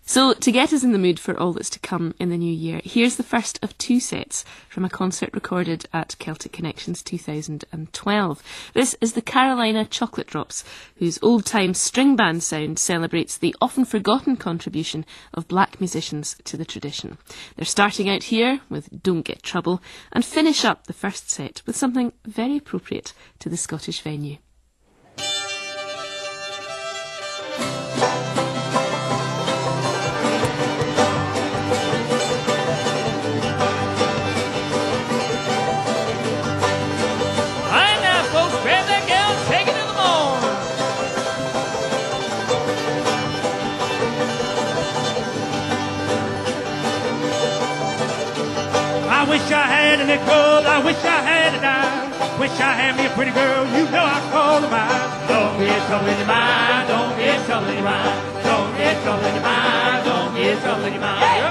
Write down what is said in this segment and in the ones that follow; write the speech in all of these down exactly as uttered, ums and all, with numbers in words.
So, to get us in the mood for all that's to come in the new year, here's the first of two sets from a concert recorded at Celtic Connections two thousand twelve. This is the Carolina Chocolate Drops, whose old-time string band sound celebrates the often forgotten contribution of black musicians to the tradition. They're starting out here with Don't Get Trouble and finish up the first set with something very appropriate to the Scottish venue. I wish I had a nickel, I wish I had a dime. Wish I had me a pretty girl, you know I'd call her mine. Don't get trouble in your mind, don't get trouble in your mind. Don't get trouble in your mind, don't get trouble in your mind. Yeah.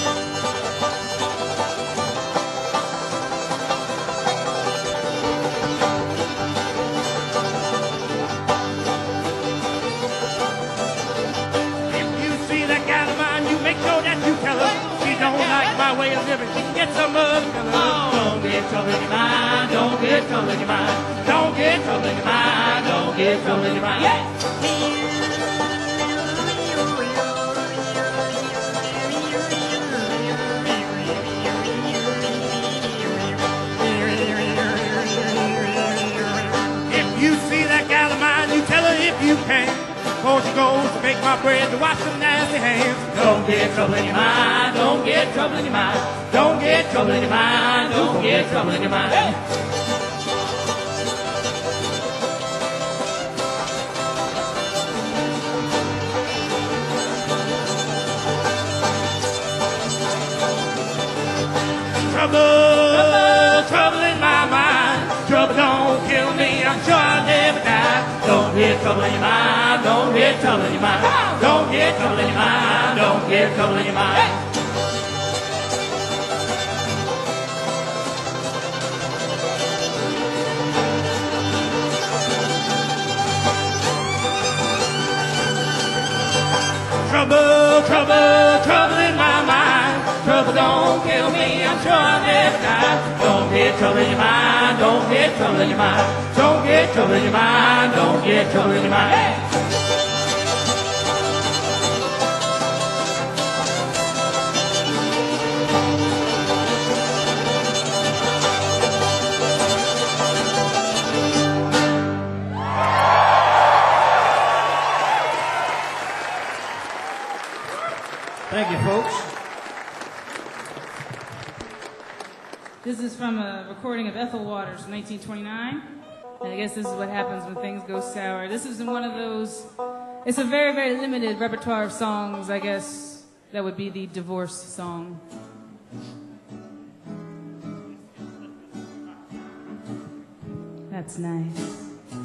If you see that gal of mine, you make sure that you tell her she don't like my way of living. She can get some other color. Oh. Don't get trouble in your mind. Don't get trouble in your mind. Don't get trouble in your mind. Don't get trouble in your mind. Yeah. If you see that gal of mine, you tell her if you can. Before she goes to make my bread to wash some nasty hands. Don't get trouble in your mind. Don't get trouble in your mind. Don't get trouble in your mind. Don't get trouble in your mind. Hey. Trouble, trouble in my mind. Trouble don't kill me. I'm sure I'll never die. Don't get trouble in your mind. Don't get trouble in your mind. Don't get trouble in your mind. Don't get trouble in your mind. Hey. Trouble, trouble, trouble in my mind. Trouble don't kill me, I'm sure I'll never die. Don't get trouble in your mind, don't get trouble in your mind. Don't get trouble in your mind, don't get trouble in your mind. Hey. Thank you, folks. This is from a recording of Ethel Waters from nineteen twenty-nine. And I guess this is what happens when things go sour. This is in one of those, it's a very, very limited repertoire of songs, I guess. That would be the divorce song. That's nice.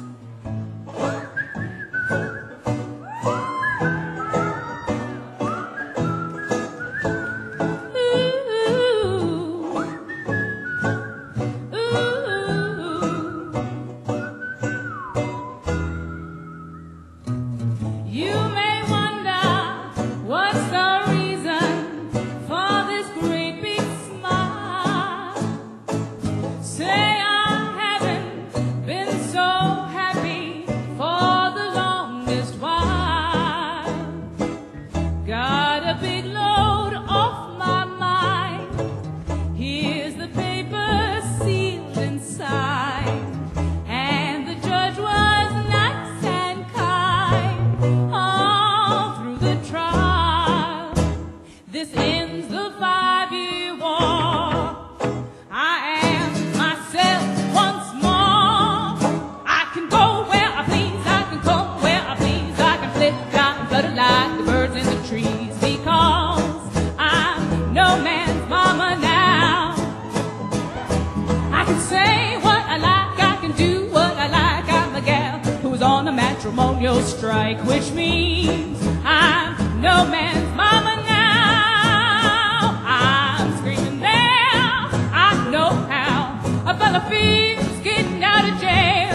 Matrimonial strike, which means I'm no man's mama now. I'm screaming now, I know how a fella feels getting out of jail.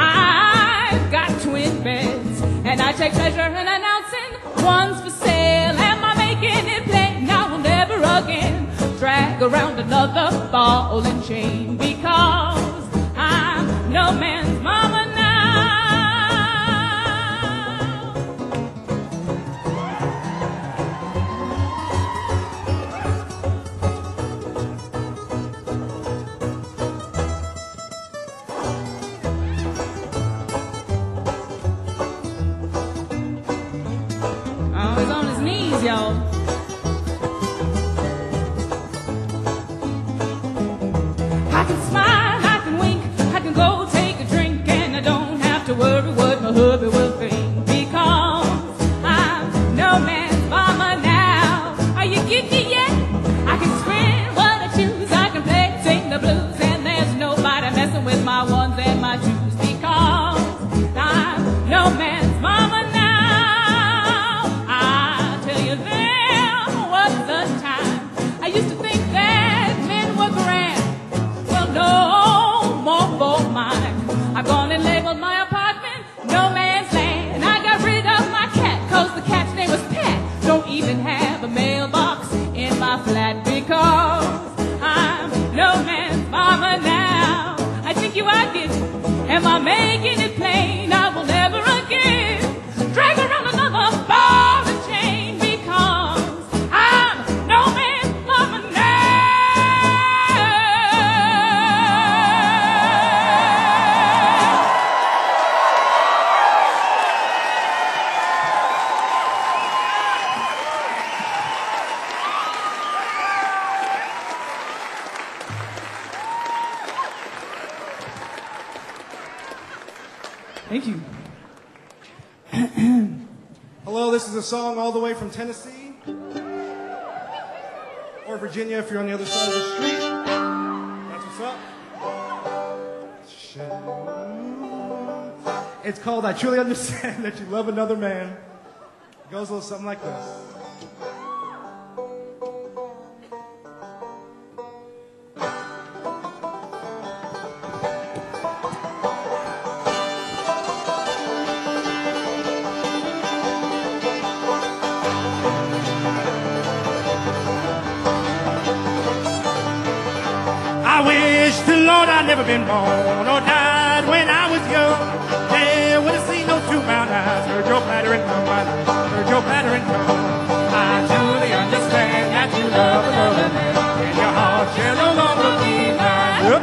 I've got twin beds, and I take pleasure in announcing one's for sale. drag around another ball and chain, because I'm no man's mama now. Oh, he's on his knees, y'all. I can smile, I can wink, I can go take a drink, and I don't have to worry what my hubby will think, because I'm no man's mama now. Are you getting it yet? I can spin what I choose, I can play, sing the blues, and there's nobody messing with my ones and my twos, because I'm no man's mama now. I tell you, there was a time I used to think that men were grand. Well, no more for mine. I've gone and labeled my apartment no man's land. I got rid of my cat, cause the cat's name was Pat. Don't even have a mailbox in my flat, because I'm no man's mama now. I think you are getting, am I making it plain? I will never again drag around another ball and chain, because I'm no man's mama now. Thank you. Hello, this is a song all the way from Tennessee, or Virginia if you're on the other side of the street. That's what's up. It's called I Truly Understand That You Love Another Man. It goes a little something like this. I wish the Lord I'd never been born or died when I was young. There would have seen those two brown eyes, heard your clattering tongue, heard your clattering tongue. I truly understand that you love another man, and your heart shall no longer be mine. Yep.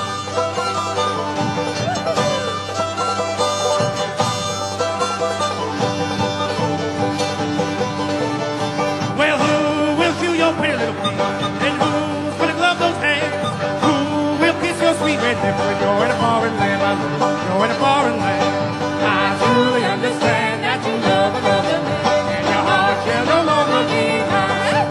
Well, who will chew your pretty little feet, and who's gonna glove those hands? Sweet red lips when you're in a foreign land, my love, you're in a foreign land. I truly understand that you love another man, and your heart shall no longer be mine.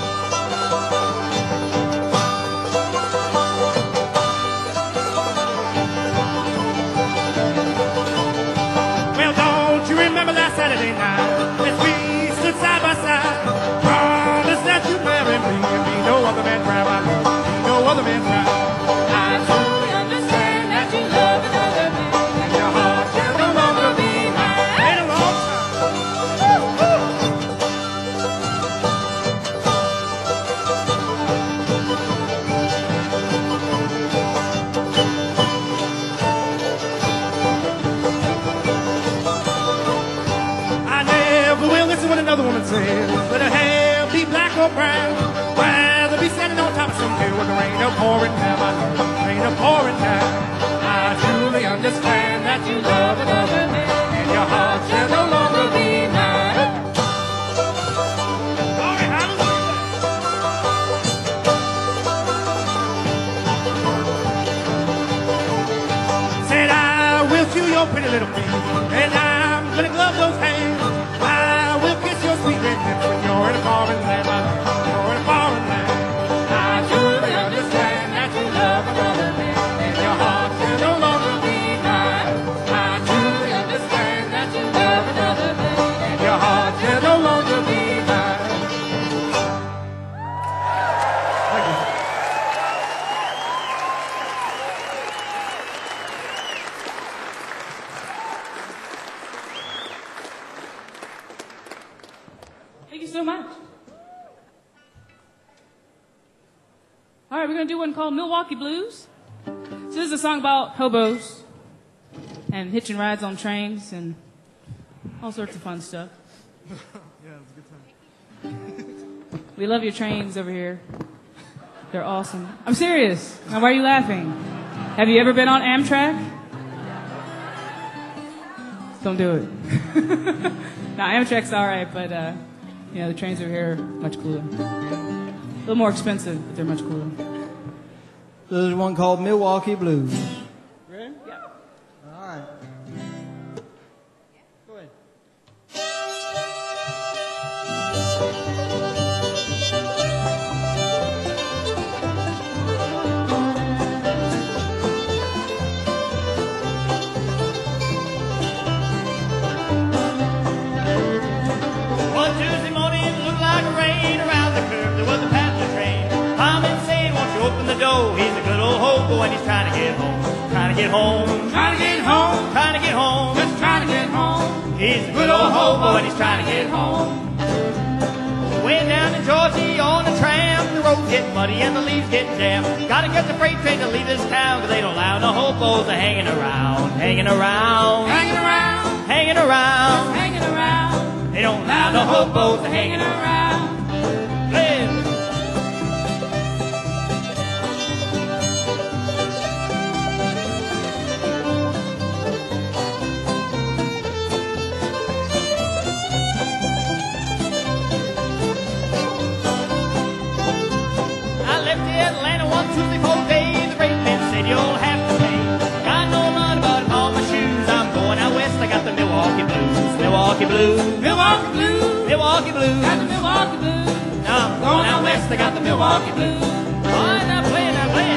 Well, don't you remember last Saturday night, as we stood side by side, promise that you'd marry me and be no other man's bride, my love, be no other man's bride. I truly understand that you love another man, and your heart shall no longer be mine. Been a long I never will listen when another woman says, let her hair be black or brown, rather be standing on top of some hill with the rain a pouring down, my love, rain a pouring down. I truly understand that you love another man, and your heart shall no longer be mine. Glory, hallelujah. Said I will chew your pretty little feet, and I'm gonna glove those hands. I will kiss your sweet red lips when you're in a foreign land, my love, you're in a foreign land. I truly understand that you love another man, and your heart shall no longer be mine. I truly understand that you love another man, and your heart shall no longer be mine. Thank you. Thank you so much. All right, we're going to do one called Milwaukee Blues. So this is a song about hobos and hitching rides on trains and all sorts of fun stuff. Yeah, it was a good time. We love your trains over here. They're awesome. I'm serious. Now, why are you laughing? Have you ever been on Amtrak? Don't do it. Now, Amtrak's all right, but uh, you know, the trains over here are much cooler. A little more expensive, but they're much cooler. There's one called Milwaukee Blues. Ready? Yeah. All right. Go ahead. One Tuesday morning, it looked like rain. Around the curve, there was a passenger train. Fireman saying, won't you open the door? He's a good old hobo and he's trying to get home. Trying to get home. Trying to get home, Trying to get home. just trying to get home. He's a good old hobo and he's trying to get home. Way down in Georgia on the tram, the road's getting muddy and the leaves getting damp. Gotta get the freight train to leave this town, 'cause they don't allow no hobos a hanging around, hanging around, Hanging around, hanging around. hanging around, They don't allow no hobos a hanging hanging around. around. Live. I left Atlanta one Tuesday for day. The brakeman said you'll have to pay. Got no money but all my shoes. I'm going out west. I got the Milwaukee Blues. Milwaukee Blues. Milwaukee Blues, Milwaukee Blues. got the Milwaukee Blues. Now I'm going out west. I got the Milwaukee Blues. Oh, now play, now play.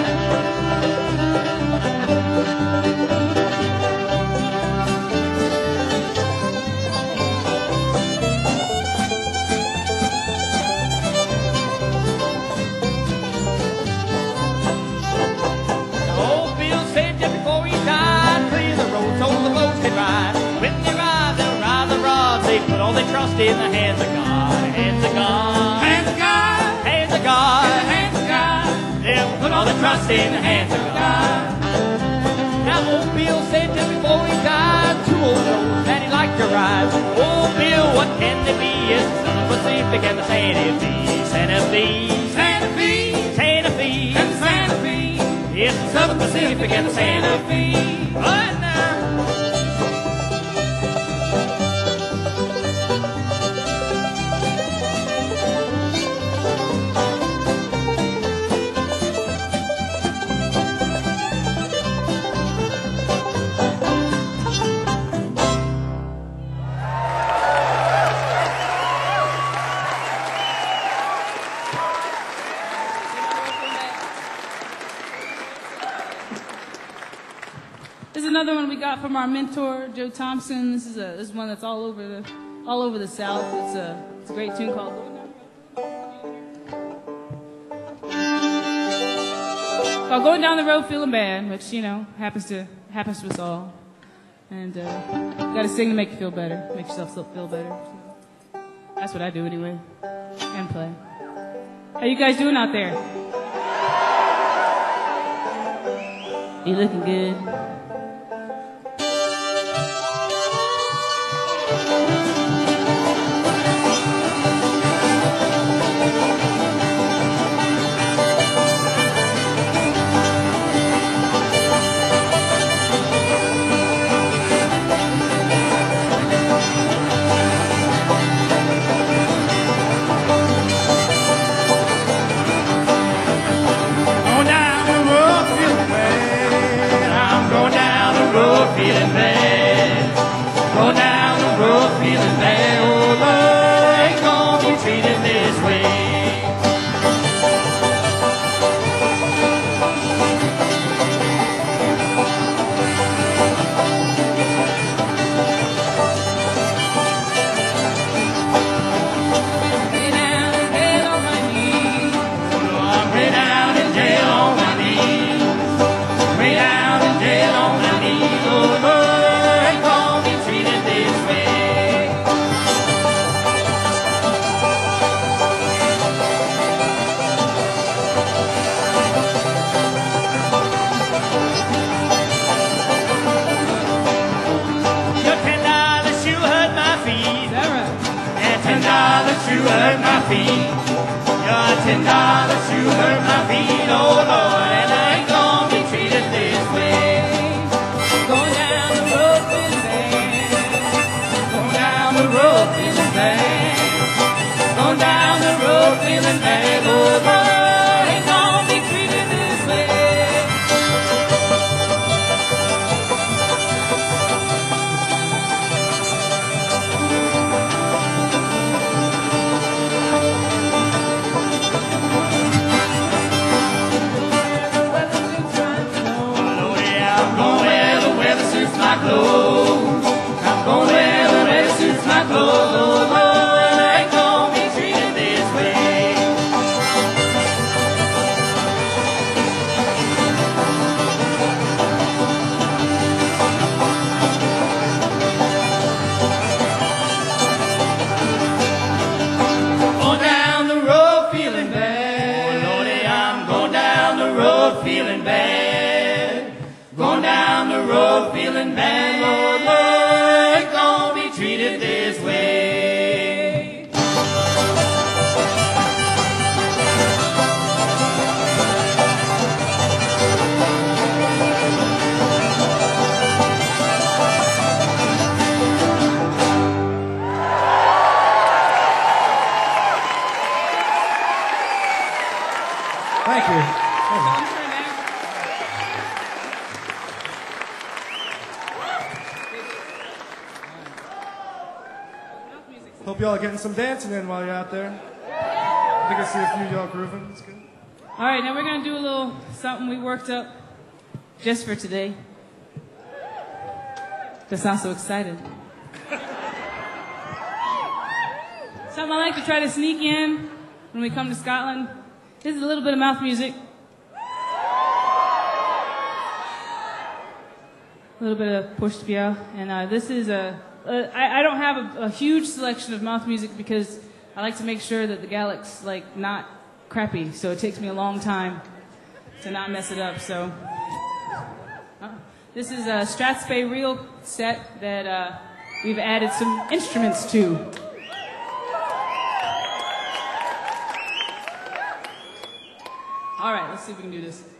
Old Bill said just before he died, clear the road so the boats could ride. When they ride, they'll ride the rods. They put all their trust in the hands of God. Hands of God. Hands of God, Hands of God. hands of God, They'll put all their trust in the hands of God. Now old Bill said just before he died, two old roads that he liked to ride. Old Bill, what can there be? It's the Southern Pacific and the Santa Fe. Santa Fe. Santa Fe, Santa Fe. and Santa Fe, It's the Southern Pacific and the Santa Santa Fe. Fe. Right now. This is another one we got from our mentor, Joe Thompson. This is a this is one that's all over the all over the South. It's a it's a great tune called Going Down the Road. Called Going Down the Road Feeling Bad, which, you know, happens to happens to us all. And uh, you gotta sing to make you feel better, make yourself feel better. So that's what I do anyway. And play. How you guys doing out there? You looking good? Going down the road, feeling bad. I'm shoe hurt my feet. Your ten dollar shoe hurt my feet, oh Lord, and I ain't gonna be treated this way. Going down the road feeling bad. Going down the road feeling bad. Going down the road feeling bad, oh Lord, ain't gonna be treated this way. My clothes. I'm gonna wear the weather suits my clothes, oh Lord, I ain't gonna be treated this way. Going down the road feeling bad, oh Lordy, I'm going down the road feeling bad. Going down the road feeling bad, Lord, Lord, ain't gonna be treated this way. Thank you. Hope y'all are getting some dancing in while you're out there. I think I see a few of y'all grooving. It's good. All right, now we're going to do a little something we worked up just for today. Just not so excited. Something I like to try to sneak in when we come to Scotland. This is a little bit of mouth music. A little bit of Pushtvia. And uh, this is a... Uh, I, I don't have a, a huge selection of mouth music because I like to make sure that the Galic's like not crappy, so it takes me a long time to not mess it up. So uh, this is a Strathspey reel set that uh, we've added some instruments to. All right, let's see if we can do this.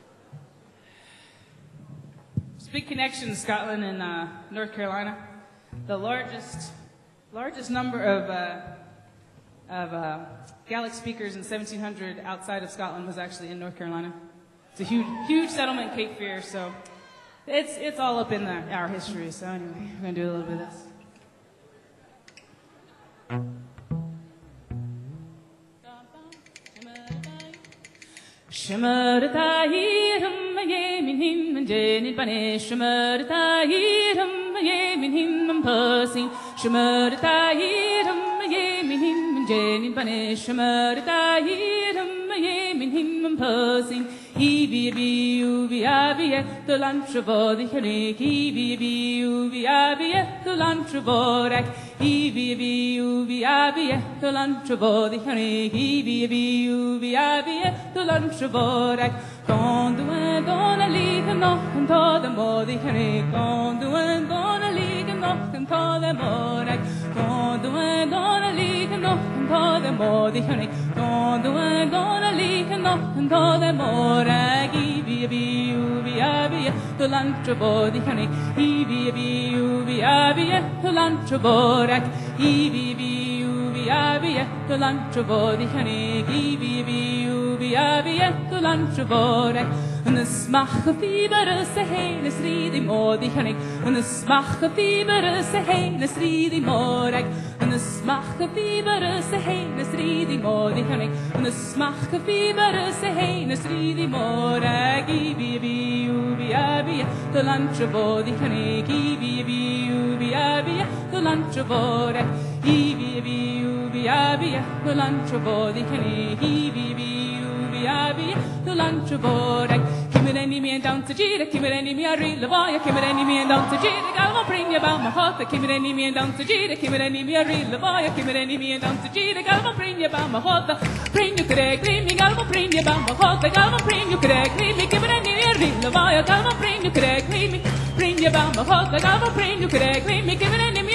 There's a big connection to Scotland and uh, North Carolina. The largest, largest number of uh, of uh, Gaelic speakers in seventeen hundred outside of Scotland was actually in North Carolina. It's a huge, huge settlement, Cape Fear. So it's it's all up in the, our history. So anyway, we're gonna do a little bit of this. Shimmer tahirum yemin him and jenny bane shimmer tahirum yemin him and pussy shimmer tahirum yemin him and jenny bane shimmer tahirum yemin him and pussy he be be you be abie the lunch of all the honey he be be you be abie the lunch of all he be be you be abie the lunch of all the honey he be be you be abie the lunch of all quand du en don a liegen noch en to de modi honey quand du en don a liegen noch en to de modi quand du en don a liegen noch en to de modi honey quand du en don a liegen noch en to de modi he be be you be abie the lunch of all the honey he be be you be abie the lunch of all he be be you be abie the lunch of all the honey he be be you be abie the lunch of all and the smach of fever se heen is really more the honey and the smach of fever se heen is really more and the smach of fever se heen is really more the honey and the smach of fever se heen is really more he be be you be abie the lunch of all the honey he be be you be abie the lunch of all he be be you be abie the lunch of all the honey he be be you be abie the lunch of all Kimmer any me down to Jira, Kimmer any me a real lavoya, Kimmer any me down to Jira, I'll bring you about my heart, Kimmer any me down to Jira, Kimmer any me a real lavoya, Kimmer any me down to Jira, I'll bring you about my heart, bring you correct, leave me, I'll bring you about my heart, I'll bring you correct, leave me, Kimmer any me a real lavoya, I'll bring you correct, leave me, bring you about my heart, I'll bring you correct, leave me, Kimmer any me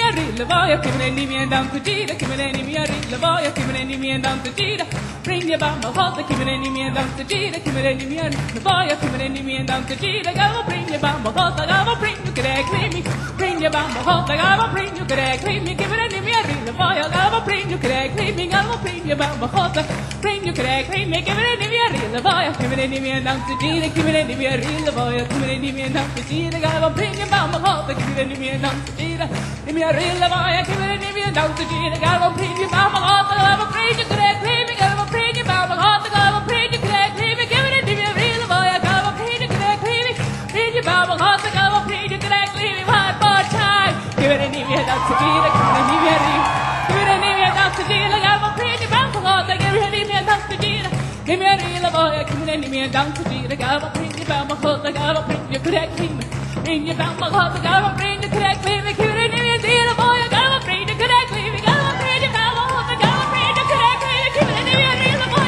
a real boy, come in me and down to Gita, come in me a real boy, come in me and down to Gita. Bring your bum a hot, come in me and down to Gita, come in me a real boy, come in me and down to Gita. Go bring your bum a hot, I go bring you get clean me. Bring your bum a hot, I go bring you get clean me. Give it me a real boy, I go bring you get clean me. Go bring your bum a hot, bring you get clean me. Give it me a real boy, come in me and down to Gita, come in me a real boy, come in me and down to Gita. Go bring your bum a hot, give it me and down to Gita. Give me a real boy, give it me and down to Gita. Go bring your bum a hot, I go bring you get clean me. Go bring your bum a hot, go bring you get clean me. Give it me a real boy, go bring you get clean me. Bring your bum a hot, go bring you get clean me. One more time. Give it me and down to Gita. Give it me a real. Give it me and down to Gita. Go bring your bum a hot, give it me and down to Gita. Give me a real boy, give it me and down to Gita. Go bring your bum a hot, go bring you get clean me. Bring your bum a hot, go bring you get clean me. Give it me a real boy, go bring you get clean me. Go bring your bum a hot, go bring you get clean me. Give it me a real boy.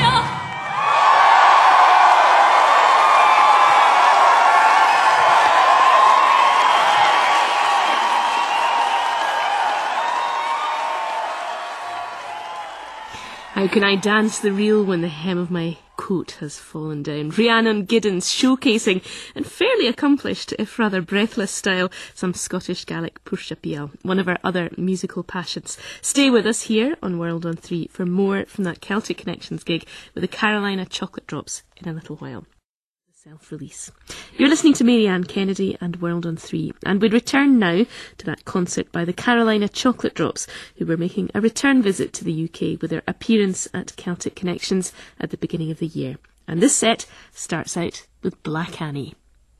How can I dance the reel when the hem of my coat has fallen down? Rhiannon Giddens showcasing, in fairly accomplished, if rather breathless style, some Scottish Gaelic Púrsapiel, one of our other musical passions. Stay with us here on World on three for more from that Celtic Connections gig with the Carolina Chocolate Drops in a little while. Self-release. You're listening to Marianne Kennedy and World on three, and we return now to that concert by the Carolina Chocolate Drops, who were making a return visit to the U K with their appearance at Celtic Connections at the beginning of the year. And this set starts out with Black Annie.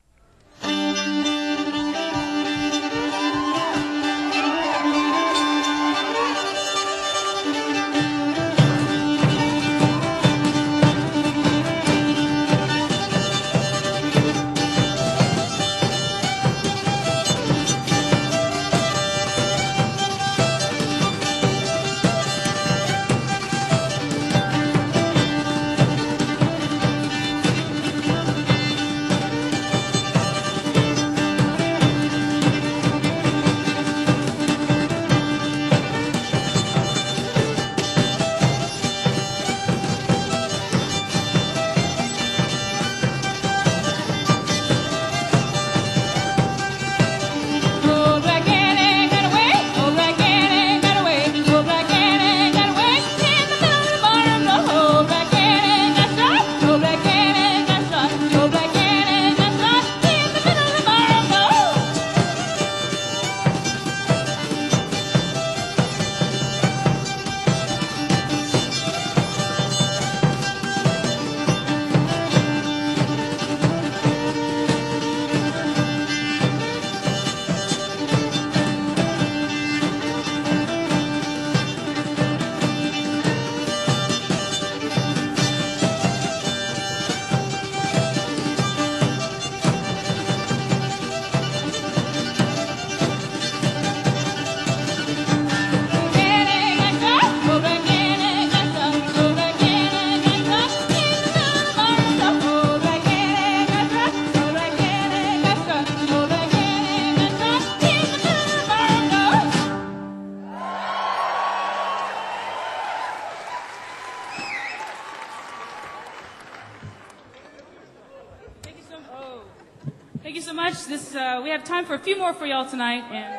Thank you so much. This uh, we have time for a few more for y'all tonight, and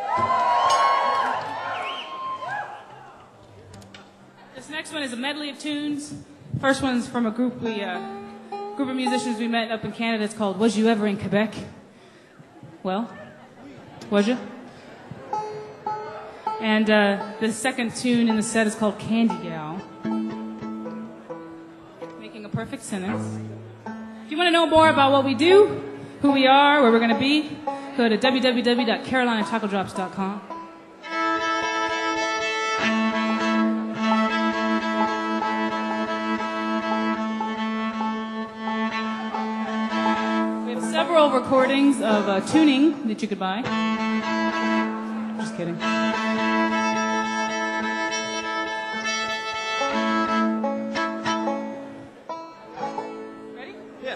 this next one is a medley of tunes. First one's from a group we uh, group of musicians we met up in Canada. It's called "Was You Ever in Quebec?" Well, was you? And uh, the second tune in the set is called "Candy Gal," making a perfect sentence. If you want to know more about what we do, who we are, where we're going to be, go to w w w dot carolina chocolate drops dot com. We have several recordings of uh, tuning that you could buy. Just kidding. Ready? Yeah.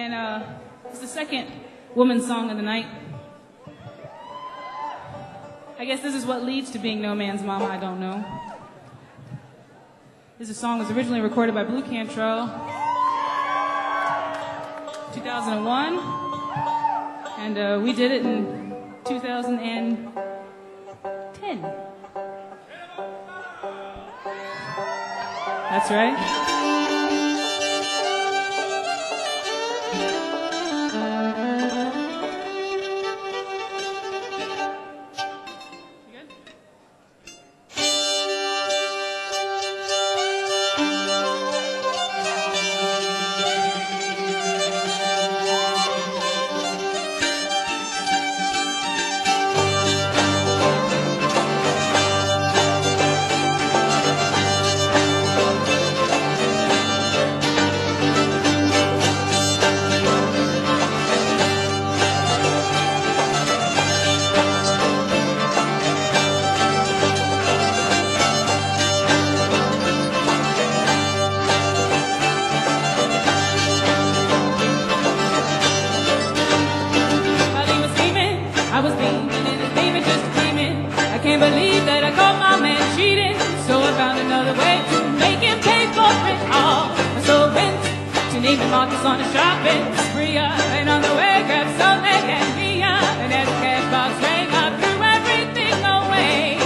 And uh, it's the second woman's song of the night. I guess this is what leads to being no man's mama, I don't know. This song was originally recorded by Blue Cantrell, two thousand one, and uh, we did it in two thousand ten. That's right. Marcus on a shopping spree, and on the way grabbed some egg and me, and as the cash box rang, I threw everything away.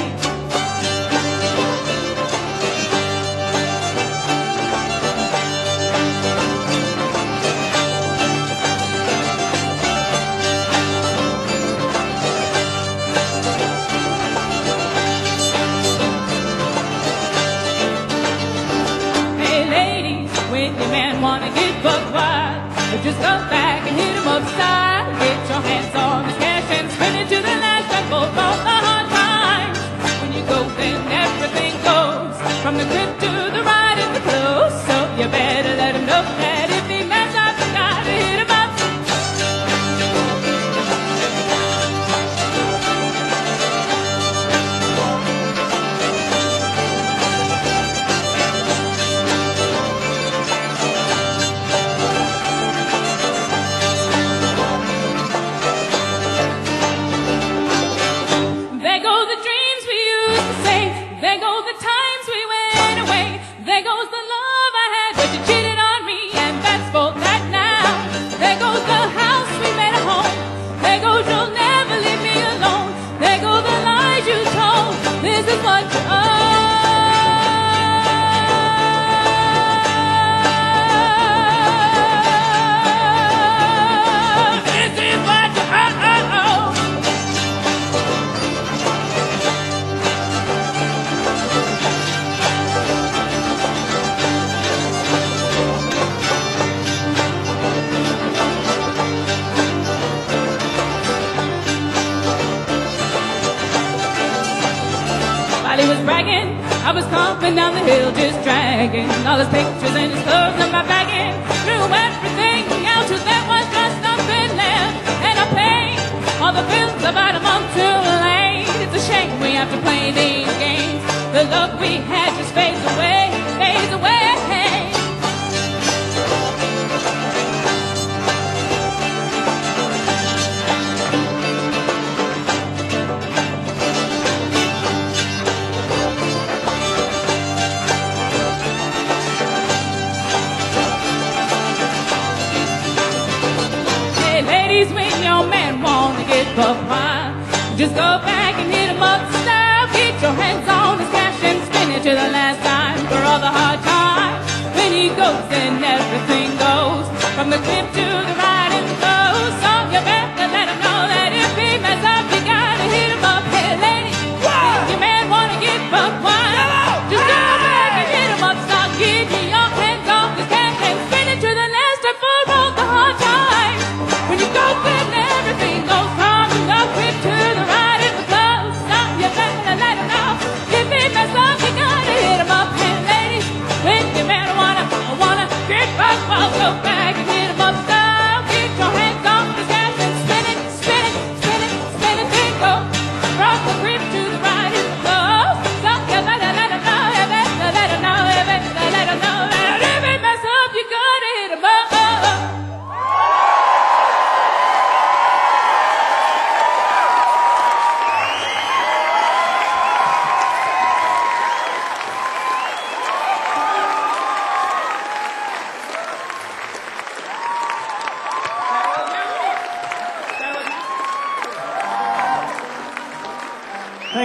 Hey ladies, when your man wanna get buck wild, just go back and hit him upside. Get your hands on his cash and spin it to the last and both on the hard times. When you go, then everything goes, from the grip to the ride and the close. So you better let him know that if he mess up, you gotta hit him up. I was coming down the hill just dragging all his pictures and his clothes and my bagging. Threw everything out till there was just nothing left, and I paid all the bills about a month too late. It's a shame we have to play these games. The love we had just fades away, fades away. When your man wanna get buck wild, just go back and hit him up style. Get your hands on his cash and spin it to the last time.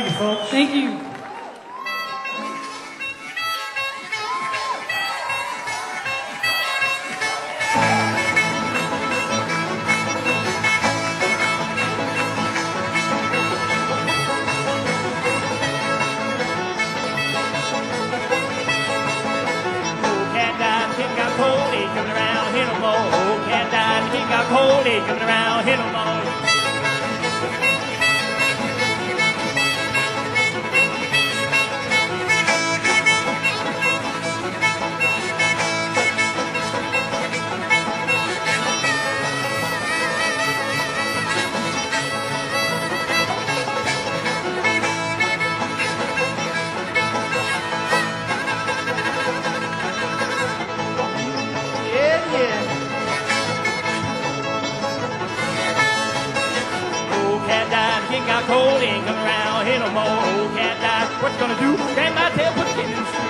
you, folks. Thank you. Coming around, hit 'em all. Old cat died, and he got cold. He coming around, hit 'em all. Got cold, ain't coming around here no more. Old cat died, what you gonna do? Grab my tail, put it in the street.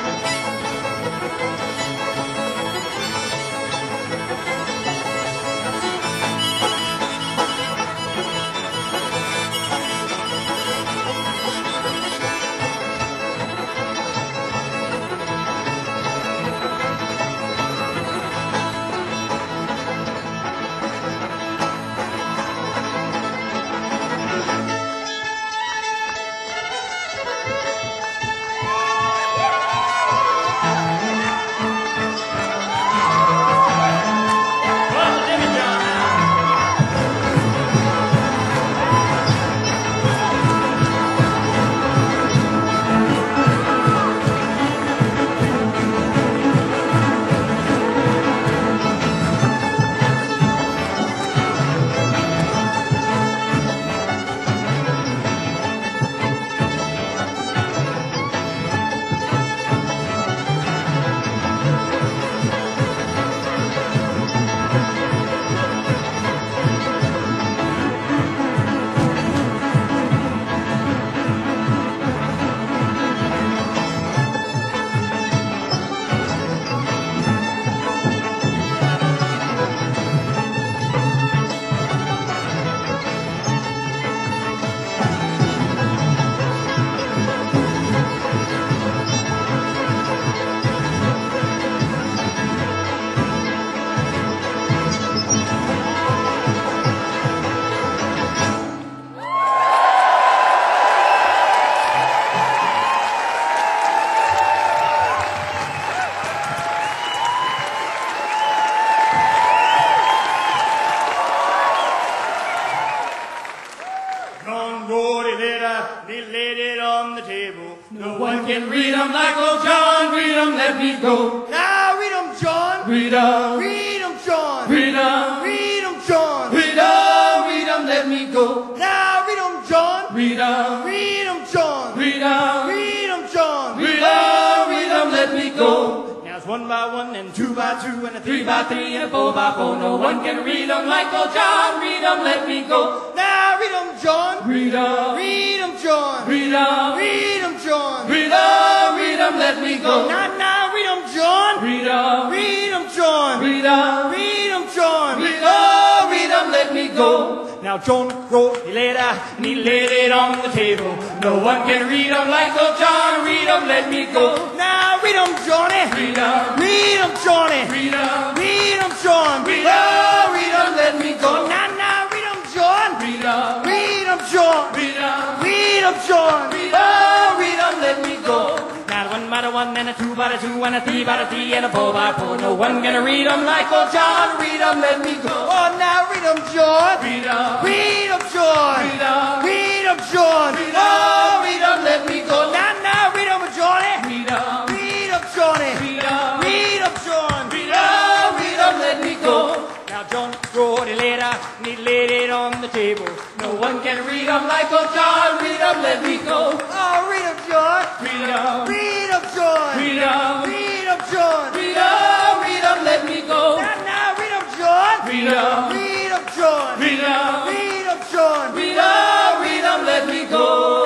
No one can read 'em like old John. Read 'em, let me go. Now read 'em, John. Read 'em, Read 'em, John. read 'em, Read 'em, John. read 'em, read 'em, let me go. Now read 'em, John. Read 'em, Read 'em, John. read 'em, Read 'em, John. read 'em, read 'em, let me go. Now it's one by one and two by two and a Three by three and a four by four. No one can read 'em like old John. Read 'em, let me go. Now read 'em, John. Read 'em, Read 'em, John. read 'em, Read 'em, John. read 'em, read 'em, let me go. Now, now read 'em, John. Read 'em, Read 'em, John. read 'em, Read 'em, John. read 'em, read 'em, let me go. Now John wrote a letter and he laid it on the table. No one can read 'em like old John. Read 'em, let me go. Now read 'em, Johnny. Read 'em, Read 'em, Johnny. read 'em, Read 'em, John. read 'em, read 'em, let me go. Now, now read 'em, John. Read 'em, Read 'em, John. read 'em, Read 'em, John. read 'em, read 'em, let me go. Now one by the one and a two by the two and a three by the three and a four by four. No one gonna read 'em like old John. Read 'em, let me go. Oh, now read 'em, John. Read 'em, Read 'em, John. read 'em, Read 'em, John. read 'em, read 'em, let me go. Now, now read 'em, Johnny. Read 'em, Read 'em, Johnny. read 'em, Read 'em, John. read 'em, read 'em, let me go. Now John wrote a letter and he laid it on the table. No one can read 'em like old John. Read 'em, let me go. Oh, read 'em, John. Read 'em, Read 'em, John. read 'em, Read 'em, John. read 'em, read 'em, let me go. Now, now read 'em, John. Read 'em, Read 'em, John. read 'em, Read 'em, John. read 'em, read 'em, let me go.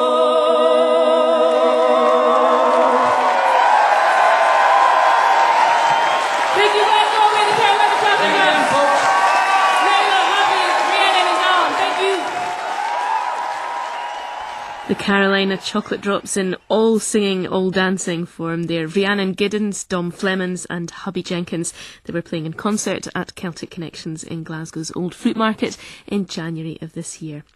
Thank you guys all way to care about the Thank you, Southern folks. Layla, Humphrey, Rhiannon, and John. Thank you. The Carolina Chocolate Drops in all singing, all dancing form there. Rhiannon Giddens, Dom Flemons and Hubby Jenkins. They were playing in concert at Celtic Connections in Glasgow's Old Fruit Market in January of this year.